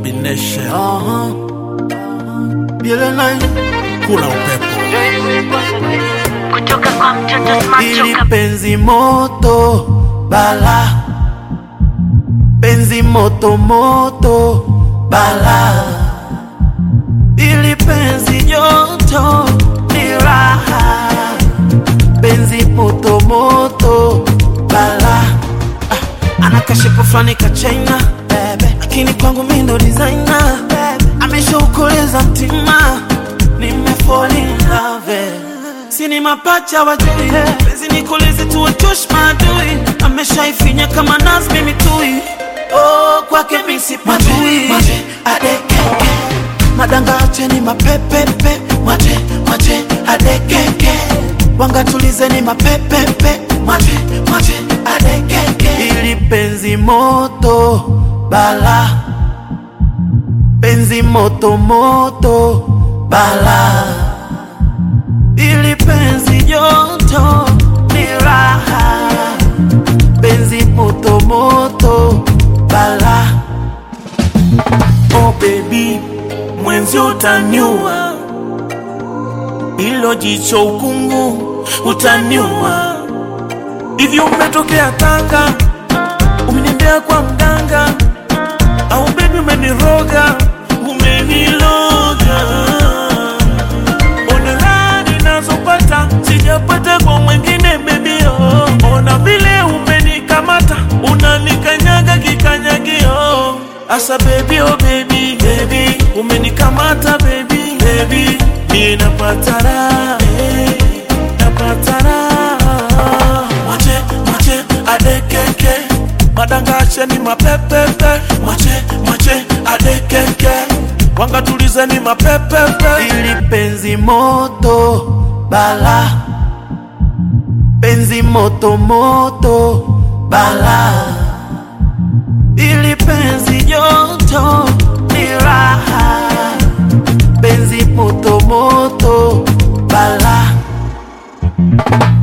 combination. Bila nine Kula upepo. Kutoka kwa mtoto smart ili penzi moto bala, penzi moto moto bala, ili penzi joto ni raha, penzi moto moto bala. Anakashipo flani ka China bebe, lakini kwangu mimi ndo designer bebe. Ameshaukoleza mtima, nimefall in love. Sini mapacha wajui, penzi nikoleze tu wachosh maadui. Ameshaifinya kama nazi mimi tui, oh kwake mimi sipajui. Mwache adekeke, madanga acheni mapepepe. Mwache adekeke, wanga tulizeni mapepepe. Mwache adekeke, ili penzi moto bala, penzi moto moto bala, ili penzi joto ni raha, penzi moto moto bala. Oh baby, mwenzi utaniua, ilo jicho ukungu utaniua. Hivi umetokea Tanga, umeniendea kwa mganga, au baby umeniroga, umeniloga. Ona rani nazopata, sijapata kwa mwengine baby oh. Ona vile umenikamata, unanikanyaga kikanyagio. Asa baby oh baby, baby umenikamata baby, baby mie napata raha, napata raha. Mwache adekeke, madanga acheni mapepepe. Mwache adekeke, wanga tulizeni mapepepe. Ili penzi moto bala, penzi moto moto bala, ili penzi joto ni raha, penzi moto moto bala.